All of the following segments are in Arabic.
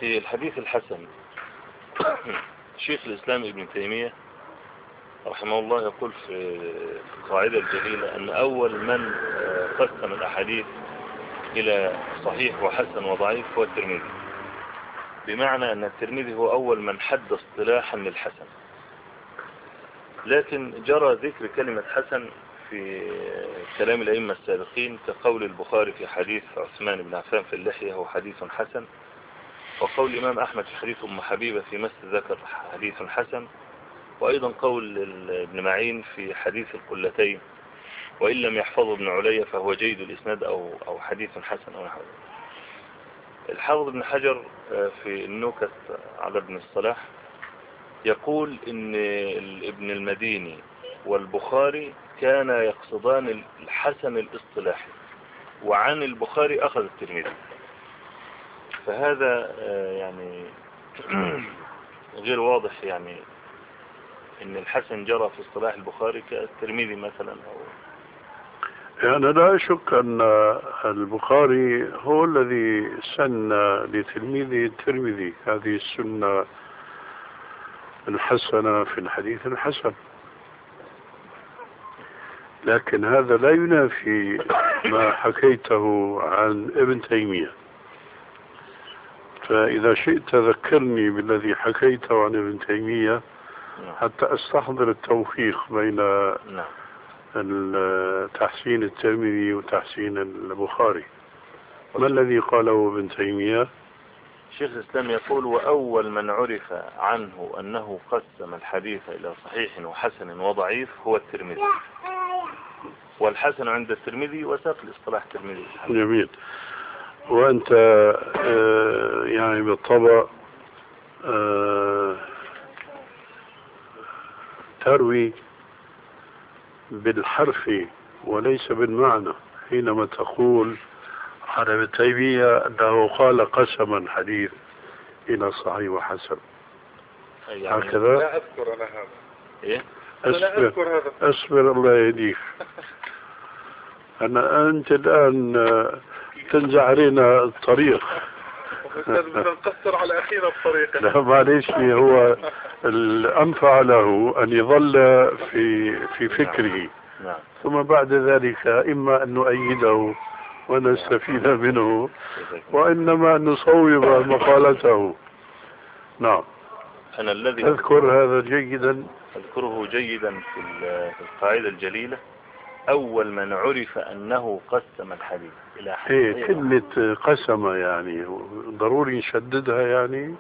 في الحديث الحسن شيخ الإسلام ابن تيمية رحمه الله يقول في القاعدة الجليلة أن أول من قسم الأحاديث إلى صحيح وحسن وضعيف هو الترمذي، بمعنى أن الترمذي هو أول من حد اصطلاحا للحسن. لكن جرى ذكر كلمة حسن في كلام الأئمة السابقين، كقول البخاري في حديث عثمان بن عفان في اللحية هو حديث حسن، وقول الإمام أحمد في حديث أم حبيبة في مس ذكر حديث حسن، وأيضا قول ابن معين في حديث القلتين وإن لم يحفظه ابن علي فهو جيد الإسناد أو حديث حسن أو نحوه. الحافظ ابن حجر في النكت على ابن الصلاح يقول إن ابن المديني والبخاري كان يقصدان الحسن الاصطلاحي، وعن البخاري أخذ الترمذي، فهذا يعني غير واضح، يعني إن الحسن جرى في اصطلاح البخاري كالترمذي مثلا يعني لا أشك أن البخاري هو الذي سن لتلميذه الترمذي هذه السنة الحسنة في الحديث الحسن، لكن هذا لا ينافي ما حكيته عن ابن تيمية. فإذا شئت ذكرني بالذي حكيته عن ابن تيمية حتى أستحضر التوفيق بين تحسين الترمذي وتحسين البخاري. ما الذي قاله ابن تيمية؟ شيخ الإسلام يقول: وأول من عرف عنه أنه قسم الحديث إلى صحيح وحسن وضعيف هو الترمذي، والحسن عند الترمذي وساق الاصطلاح الترمذي. جميل. وأنت يعني بالطبع تروي بالحرف وليس بالمعنى حينما تقول عن ابن تيمية أنه قال قسم الحديث إلى صحيح وحسن، يعني هكذا. لا أذكر أنا هذا. إيه؟ لا أذكر هذا. أصبر الله يهديك. أنت الآن تنزع علينا الطريق. نقصر على أخينا الطريق. لا معليش، هو الأنفع له أن يظل في فكره. نعم. ثم بعد ذلك إما أن نؤيده ونستفيد منه، وإنما أن نصوب مقالته. نعم. أنا الذي أذكر هذا جيدا، أذكره جيدا في القاعدة الجليلة: أول من عرف أنه قسم الحديث إلى حديث. كلمة قسم يعني ضروري نشددها، يعني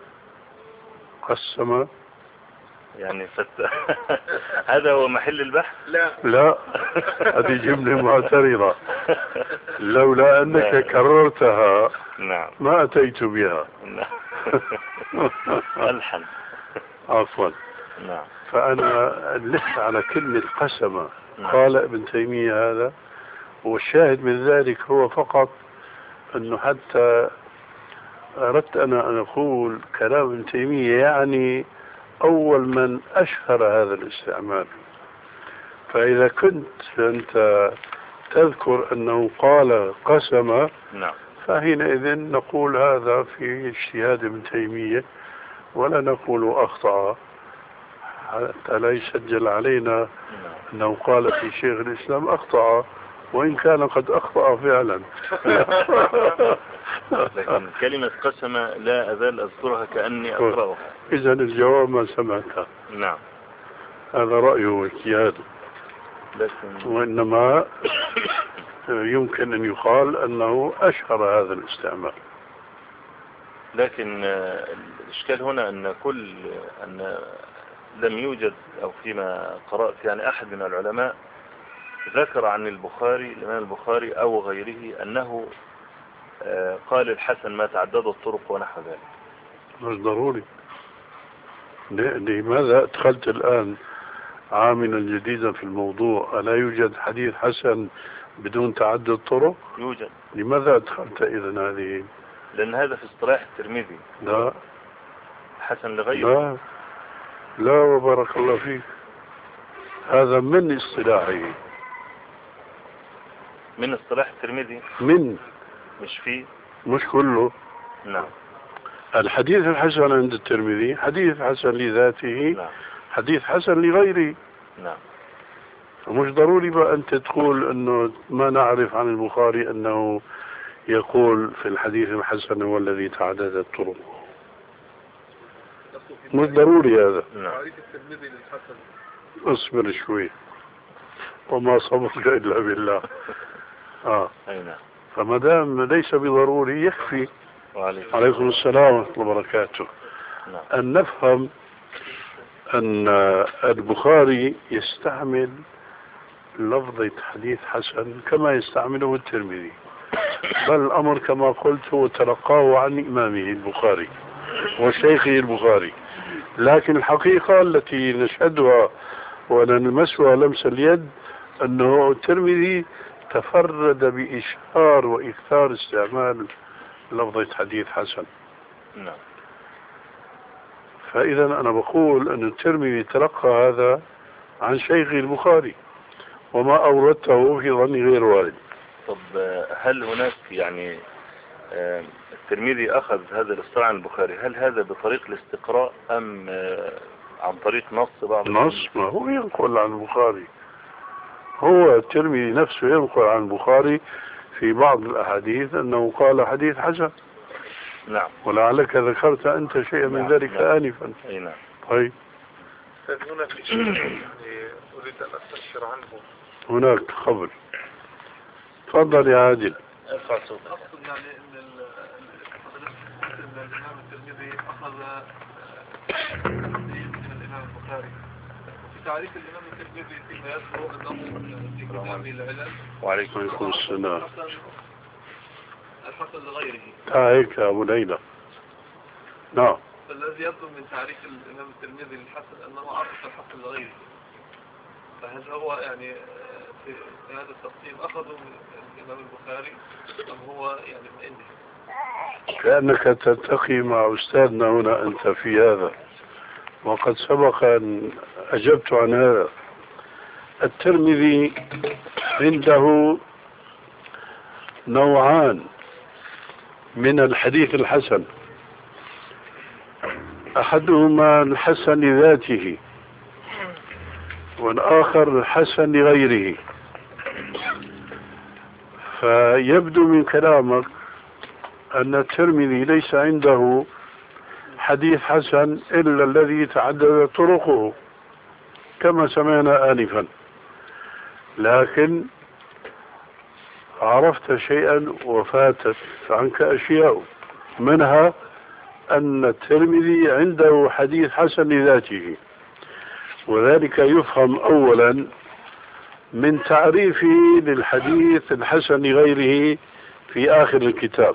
قسم يعني هذا هو محل البحث؟ لا هذه جملة معترضة، لولا أنك كررتها نعم ما أتيت بها. نعم. ألحن. عفوا. نعم. فأنا لسه على كلمة قسم. قال ابن تيمية هذا، والشاهد من ذلك هو فقط أنه حتى أردت أنا أن أقول كلام ابن تيمية يعني أول من أشهر هذا الاستعمال. فإذا كنت أنت تذكر أنه قال قسم، نعم، فحينئذ نقول هذا في اجتهاد ابن تيمية ولا نقول أخطأ، حتى لا يسجل علينا أنه قال في شيخ الإسلام أخطأ، وإن كان قد أخطأ فعلا. لكن كلمة قسم لا أزال أذكرها كأني أقرأها. إذن الجواب ما سمعتها. نعم، هذا رأيه واجتهاده، وإنما يمكن أن يقال أنه أشهر هذا الاستعمال. لكن الإشكال هنا أن لم يوجد، أو فيما قرأت يعني أحد من العلماء ذكر عن الإمام البخاري أو غيره أنه قال الحسن ما تعدد الطرق ونحو ذلك. مش ضروري. لماذا أدخلت الآن عاملا جديدا في الموضوع؟ ألا يوجد حديث حسن بدون تعدد طرق؟ يوجد. لماذا أدخلت إذن هذه؟ لأن هذا في اصطلاح الترمذي. لا، حسن لغيره. لا وبارك الله فيك، هذا من اصطلاحه، من اصطلاح الترمذي، من مش فيه، مش كله. نعم. الحديث الحسن عند الترمذي حديث حسن لذاته، نعم. حديث حسن لغيره. نعم. مش ضروري بقى أنت تقول أنه ما نعرف عن البخاري أنه يقول في الحديث الحسن هو الذي تعددت طرقه، مش ضروري هذا. نعم. تعريف الترمذي للحسن. اصبر شوي، وما صبرك إلا بالله. أي نعم. فما دام ليس بضروري يكفي. عليكم السلام ورحمة الله وبركاته. نعم. أن نفهم أن البخاري يستعمل لفظة حديث حسن كما يستعمله الترمذي، بل الأمر كما قلت هو تلقاه عن إمامه البخاري وشيخه البخاري. لكن الحقيقة التي نشهدها ونلمسها لمس اليد أنه الترمذي تفرد بإشهار وإكثار استعمال لفظة حديث حسن. نعم. فإذا أنا بقول أن الترمذي تلقى هذا عن شيخ البخاري، وما أوردته في ظني غير وارد. طب هل هناك يعني الترمذي أخذ هذا الاصطلاح عن البخاري، هل هذا بطريق الاستقراء أم عن طريق نص بعض نص؟ ما هو ينقل عن البخاري، هو الترمذي نفسه ينقل عن البخاري في بعض الأحاديث أنه قال حديث حسن. نعم. ولعلك ذكرت أنت شيئا من ذلك آنفا. أي نعم. طيب. هنا في شيء أريد أن أستفسر عنه. هناك خبر. تفضل يا عادل. ارفع صوتك. أقصد يعني أن الإمام الترمذي أخذ من الإمام البخاري. في تعريف الإمام الترمذي فيما يذكر أنه في كتابه العلل. وعليكم السلام. الحسن لغيره. هيك يا أبو ليلى. نعم. فالذي يبدو من تعريف الإمام الترمذي للحسن أنه عرف الحسن لغيره. فهل هو يعني في هذا التقسيم أخذه من الإمام البخاري أم هو يعني من عنده؟ كأنك تلتقي مع أستاذنا هنا أنت في هذا، وقد سبق أن أجبت عن هذا. الترمذي عنده نوعان من الحديث الحسن، أحدهما الحسن لذاته والآخر الحسن لغيره. فيبدو من كلامك أن الترمذي ليس عنده حديث حسن إلا الذي تعدد طرقه كما سمعنا آنفا، لكن عرفت شيئا وفاتت عنك أشياء، منها أن الترمذي عنده حديث حسن لذاته، وذلك يفهم أولا من تعريفه للحديث الحسن لغيره في آخر الكتاب،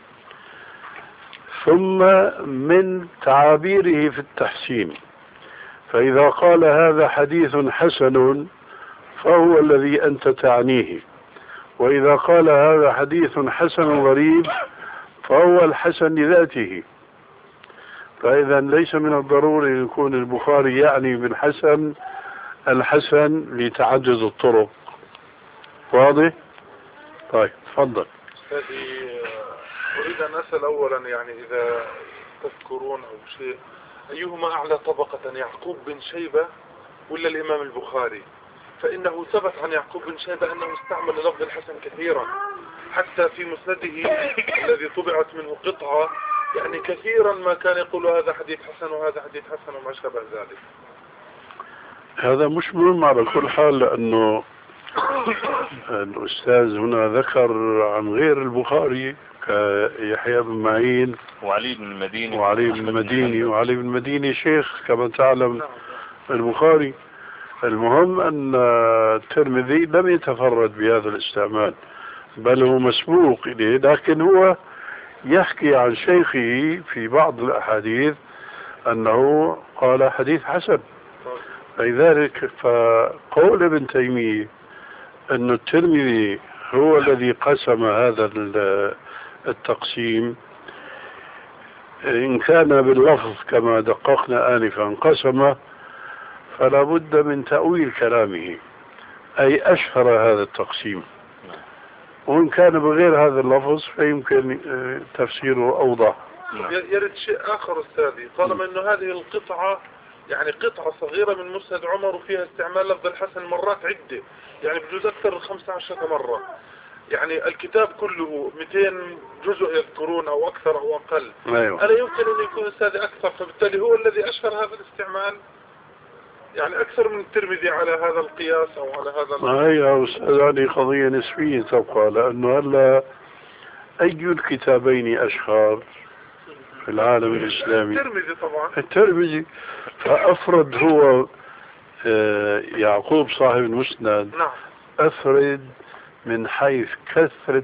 ثم من تعابيره في التحسين. فإذا قال هذا حديث حسن فهو الذي أنت تعنيه، وإذا قال هذا حديث حسن غريب فهو الحسن لذاته. فإذا ليس من الضروري أن يكون البخاري يعني بالحسن الحسن لتعدد الطرق. واضح؟ طيب تفضل. أريد أن أسأل أولا، يعني إذا تذكرون أو شيء، أيهما أعلى طبقة، يعقوب بن شيبة ولا الإمام البخاري؟ فإنه ثبت عن يعقوب بن شيبة أنه استعمل لفظ الحسن كثيرا، حتى في مسنده الذي طبعت منه قطعة، يعني كثيرا ما كان يقول هذا حديث حسن وهذا حديث حسن وما شابه ذلك. هذا مش مهم على كل حال، لأنه الأستاذ هنا ذكر عن غير البخاري كيحيى بن معين وعلي بن المديني وعلي بن المديني شيخ كما تعلم البخاري. المهم أن الترمذي لم يتفرد بهذا الاستعمال، بل هو مسبوق إليه، لكن هو يحكي عن شيخه في بعض الأحاديث أنه قال حديث حسن. لذلك فقول ابن تيمية أن الترمذي هو الذي قسم هذا التقسيم، إن كان باللفظ كما دققنا آنفا قسم، فلا بد من تأويل كلامه، أي أشهر هذا التقسيم، وإن كان بغير هذا اللفظ فيمكن تفسيره أوضح. يرد شيء آخر أستاذي، طالما أنه هذه القطعة يعني قطعة صغيرة من مسند عمر وفيها استعمال لفظ الحسن مرات عدة، يعني بجوز أكثر من 15 مرة، يعني الكتاب كله 200 جزء يذكرون أو أكثر أو أقل. أيوة. ألا يمكن أن يكون أستاذي أكثر، فبالتالي هو الذي أشهر هذا الاستعمال يعني أكثر من الترمذي على هذا القياس أو على هذا ما هي أستاذ هذه قضية نسبية تبقى، لأنه هلا أي الكتابين أشهر في العالم الإسلامي؟ الترمذي طبعا. الترمذي. فأفرد هو يعقوب صاحب المسند. نعم. أفرد من حيث كثرة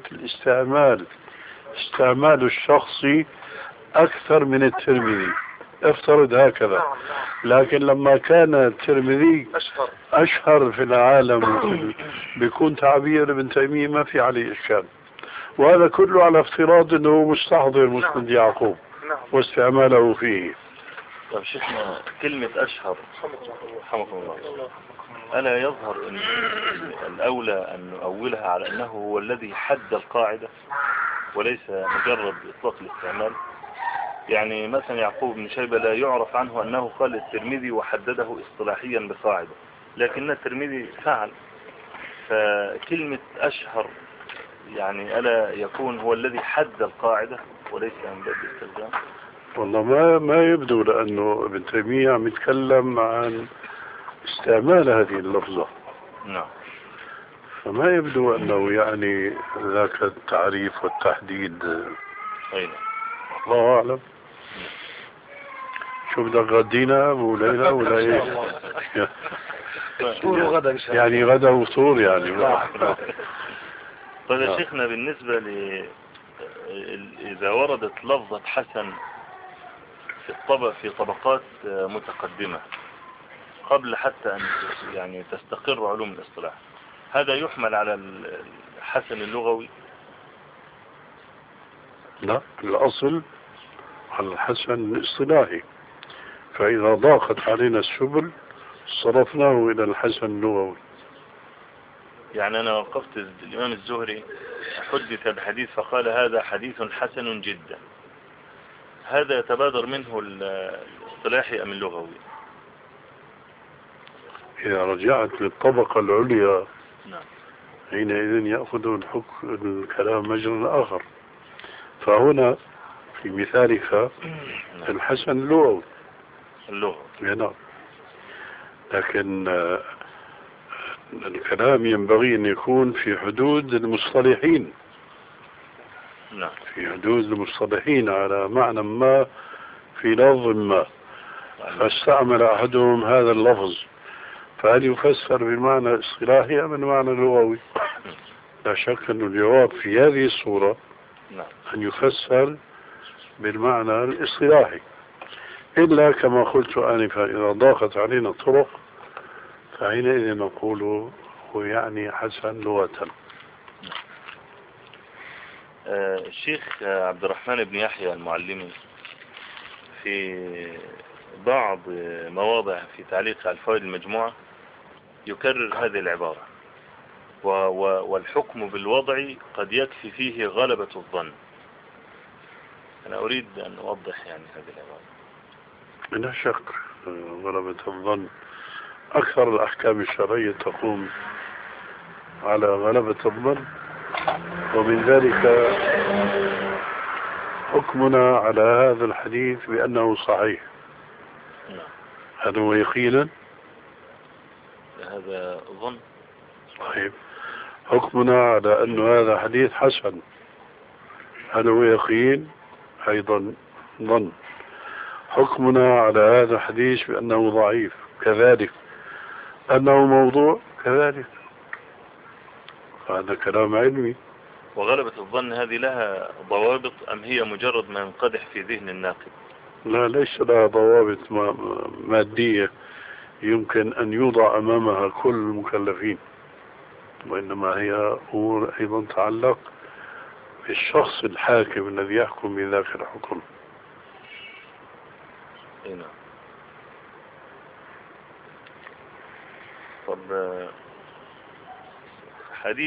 استعمال الشخصي أكثر من الترمذي، افترض هكذا. نعم. لكن لما كان الترمذي أشهر في العالم بيكون تعبير ابن تيمية ما في عليه إشكال، وهذا كله على افتراض أنه مستحضر مسند يعقوب واستعماله فيه. طيب شيخنا، كلمة أشهر رحمكم الله ألا يظهر أن الأولى أن نؤولها على أنه هو الذي حد القاعدة وليس مجرد إطلاق الاستعمال؟ يعني مثلا يعقوب بن شيبة لا يعرف عنه أنه قال الترمذي وحدده اصطلاحيا بقاعدة، لكن الترمذي فعل. فكلمة أشهر يعني ألا يكون هو الذي حد القاعدة وليس من باب الاستخدام؟ والله ما يبدو، لأنه ابن تيمية عم يتكلم عن استعمال هذه اللفظة. نعم. فما يبدو أنه يعني ذاك التعريف والتحديد. أين الله أعلم. شو بدك غدينا أبو ليلى ولا إيه؟ يعني غدا وفطور يعني. طيب يا شيخنا، بالنسبة إذا وردت لفظة حسن في طبقات متقدمة قبل حتى أن يعني تستقر علوم الاصطلاح، هذا يحمل على الحسن اللغوي؟ لا، الأصل على الحسن الاصطلاحي، فإذا ضاقت علينا السبل صرفناه إلى الحسن اللغوي. يعني أنا وقفت الإمام الزهري حدث بحديث فقال هذا حديث حسن جدا، هذا يتبادر منه الاصطلاحي أم اللغوي؟ إذا رجعت للطبقة العليا نعم. حينئذ يأخذ الكلام مجرى آخر. فهنا في مثالك الحسن اللغوي. نعم. لكن الكلام ينبغي أن يكون في حدود المصطلحين. نعم. في حدود المصطلحين على معنى ما في لفظ ما، فاستعمل أحدهم هذا اللفظ، فهل يفسر بالمعنى الاصطلاحي أم بالمعنى اللغوي؟ لا شك أن الجواب في هذه الصورة أن يفسر بالمعنى الاصطلاحي، إلا كما قلت آنفا إذا ضاقت علينا الطرق فحينئذ نقول هو يعني حسن لغة. الشيخ عبد الرحمن بن يحيى المعلمي في بعض مواضع في تعليق على الفوائد المجموعة يكرر هذه العبارة، والحكم بالوضع قد يكفي فيه غلبة الظن. أنا أريد أن أوضح يعني هذه العبارة. لا شك غلبة الظن أكثر الأحكام الشرعية تقوم على غلبة الظن، ومن ذلك حكمنا على هذا الحديث بأنه صحيح. هذا هو يقينا، هذا ظن. طيب حكمنا على أن هذا حديث حسن، هذا هو يقين أيضا ظن. حكمنا على هذا الحديث بأنه ضعيف كذلك، أنه موضوع كذلك، هذا كلام علمي. وغلبة الظن هذه لها ضوابط أم هي مجرد ما ينقدح في ذهن الناقد؟ لا، ليس لها ضوابط مادية يمكن أن يوضع أمامها كل المكلفين، وإنما هي أمور أيضا تعلق بالشخص الحاكم الذي يحكم بذاك الحكم. نعم. طب حديث